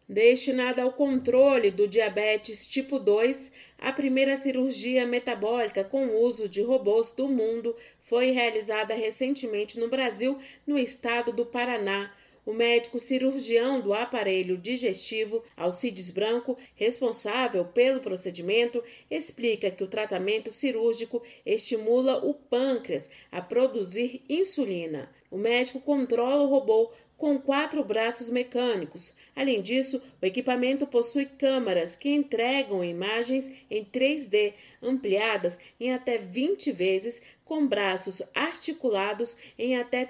Destinada ao controle do diabetes tipo 2, a primeira cirurgia metabólica com uso de robôs do mundo foi realizada recentemente no Brasil, no estado do Paraná. O médico cirurgião do aparelho digestivo, Alcides Branco, responsável pelo procedimento, explica que o tratamento cirúrgico estimula o pâncreas a produzir insulina. O médico controla o robô com 4 braços mecânicos. Além disso, o equipamento possui câmaras que entregam imagens em 3D, ampliadas em até 20 vezes, com braços articulados em até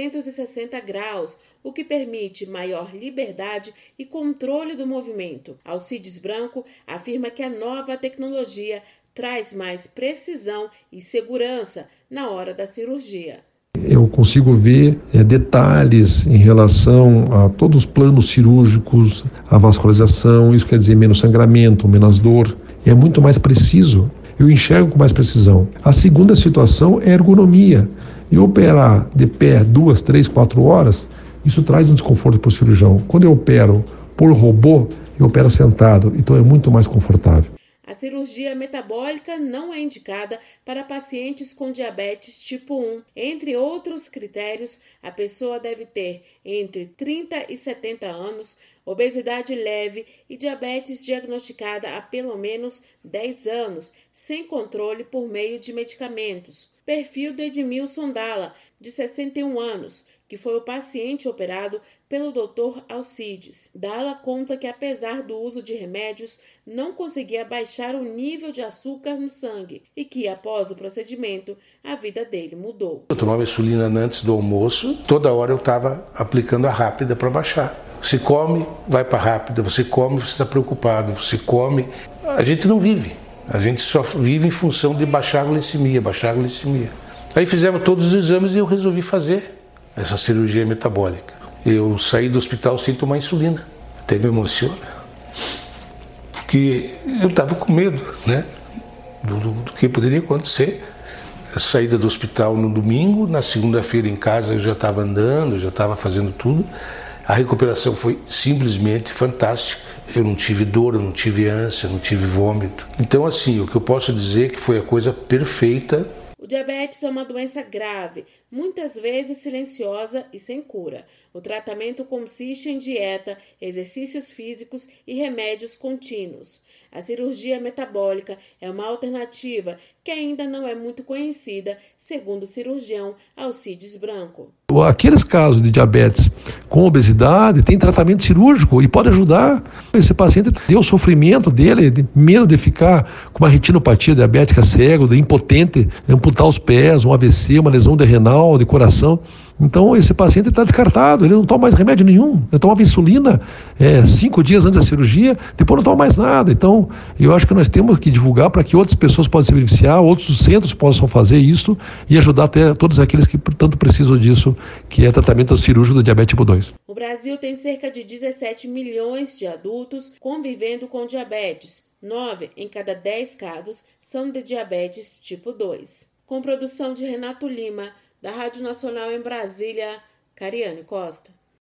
360 graus, o que permite maior liberdade e controle do movimento. Alcides Branco afirma que a nova tecnologia traz mais precisão e segurança na hora da cirurgia. Eu consigo ver detalhes em relação a todos os planos cirúrgicos, a vascularização, isso quer dizer menos sangramento, menos dor, é muito mais preciso, eu enxergo com mais precisão. A segunda situação é ergonomia, e operar de pé 2, 3, 4 horas, isso traz um desconforto para o cirurgião. Quando eu opero por robô, eu opero sentado, então é muito mais confortável. A cirurgia metabólica não é indicada para pacientes com diabetes tipo 1. Entre outros critérios, a pessoa deve ter entre 30 e 70 anos, obesidade leve e diabetes diagnosticada há pelo menos 10 anos, sem controle por meio de medicamentos. Perfil do Edmilson Dalla, de 61 anos, que foi o paciente operado pelo Dr. Alcides. Dalla conta que, apesar do uso de remédios, não conseguia baixar o nível de açúcar no sangue e que, após o procedimento, a vida dele mudou. Eu tomava insulina antes do almoço, toda hora eu estava aplicando a rápida para baixar. Você come, vai para a rápida, você come, você está preocupado, você come. A gente não vive, a gente só vive em função de baixar a glicemia. Aí fizemos todos os exames e eu resolvi fazer essa cirurgia metabólica. Eu saí do hospital sem tomar insulina, até me emociona, porque eu estava com medo, né, do que poderia acontecer. A saída do hospital no domingo, na segunda-feira em casa eu já estava andando, já estava fazendo tudo. A recuperação foi simplesmente fantástica. Eu não tive dor, eu não tive ânsia, não tive vômito. Então, assim, o que eu posso dizer é que foi a coisa perfeita. O diabetes é uma doença grave, muitas vezes silenciosa e sem cura. O tratamento consiste em dieta, exercícios físicos e remédios contínuos. A cirurgia metabólica é uma alternativa que ainda não é muito conhecida, segundo o cirurgião Alcides Branco. Aqueles casos de diabetes com obesidade tem tratamento cirúrgico e pode ajudar. Esse paciente tem o sofrimento dele, de medo de ficar com uma retinopatia diabética cego, de impotente, de amputar os pés, um AVC, uma lesão de renal, de coração. Então esse paciente está descartado, ele não toma mais remédio nenhum. Ele tomava insulina 5 dias antes da cirurgia, depois não toma mais nada. Então eu acho que nós temos que divulgar para que outras pessoas possam se beneficiar, outros centros possam fazer isso e ajudar até todos aqueles que tanto precisam disso, que é tratamento cirúrgico do diabetes tipo 2. O Brasil tem cerca de 17 milhões de adultos convivendo com diabetes. 9 em cada 10 casos são de diabetes tipo 2. Com produção de Renato Lima, da Rádio Nacional em Brasília, Cariane Costa.